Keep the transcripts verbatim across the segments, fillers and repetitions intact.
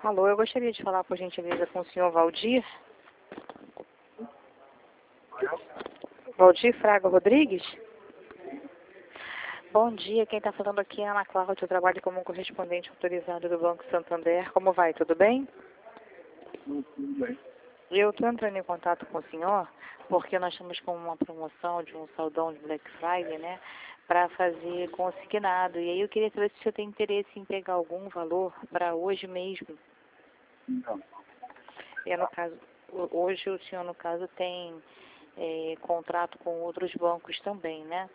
Alô, eu gostaria de falar, por gentileza, com o senhor Valdir. Valdir Fraga Rodrigues? Bom dia, quem está falando aqui é a Ana Cláudia, eu trabalho como correspondente autorizado do Banco Santander. Como vai, tudo bem? Tudo bem. Eu estou entrando em contato com o senhor porque nós estamos com uma promoção de um saldão de Black Friday, né, para fazer consignado. E aí eu queria saber se o senhor tem interesse em pegar algum valor para hoje mesmo. Não. E no caso, hoje o senhor, no caso, tem é, contrato com outros bancos também, né?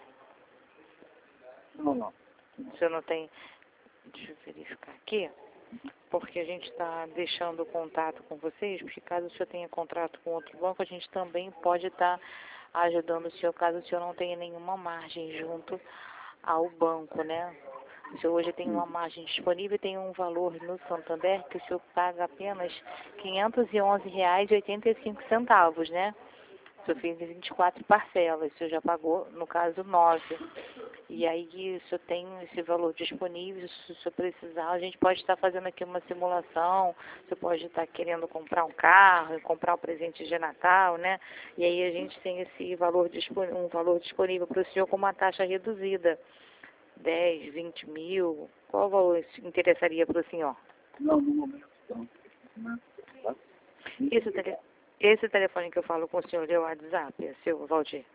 Não, não. O senhor não tem... Deixa eu verificar aqui. Porque a gente está deixando o contato com vocês, porque caso o senhor tenha contrato com outro banco, a gente também pode estar ajudando o senhor, caso o senhor não tenha nenhuma margem junto ao banco, né? O senhor hoje tem uma margem disponível e tem um valor no Santander que o senhor paga apenas quinhentos e onze reais e oitenta e cinco centavos, né? O senhor fez em vinte e quatro parcelas, o senhor já pagou, no caso, nove. E aí o senhor tem esse valor disponível, se o senhor precisar, a gente pode estar fazendo aqui uma simulação, o senhor pode estar querendo comprar um carro, comprar um presente de Natal, né? E aí a gente tem esse valor disponível, um valor disponível para o senhor com uma taxa reduzida, dez, vinte mil, qual valor interessaria para o senhor? Não, no momento não. Tá? Esse, tele, esse telefone que eu falo com o senhor é o WhatsApp, é seu, Valdir?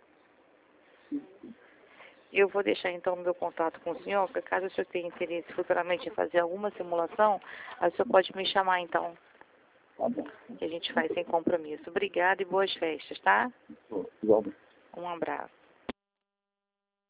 Eu vou deixar então o meu contato com o senhor, porque caso o senhor tenha interesse futuramente em fazer alguma simulação, aí o senhor pode me chamar então, Tá bom. que a gente faz sem compromisso. Obrigada e boas festas, tá? Tô, igualmente. Um abraço.